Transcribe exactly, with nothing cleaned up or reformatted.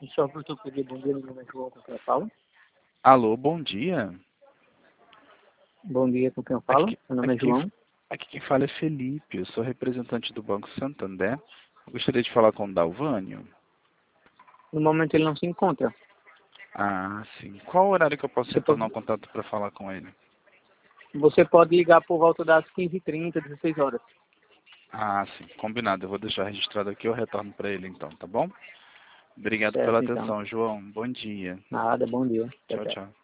Só para eu pedir bom dia, meu nome é João, com quem eu falo. Alô, bom dia. Bom dia, com quem eu falo. Aqui, Meu nome é aqui, João. aqui quem fala é Felipe, eu sou representante do Banco Santander. Eu gostaria de falar com o Dalvânio. No momento ele não se encontra. Ah, sim. Qual o horário que eu posso Você retornar o pode, contato para falar com ele? você pode ligar por volta das quinze e trinta, dezesseis horas. Ah, sim. Combinado. Eu vou deixar registrado aqui, eu retorno para ele então, tá bom? Obrigado pela Certo, então. atenção, João. Bom dia. Nada, bom dia. Tchau, Tchau, tchau. tchau.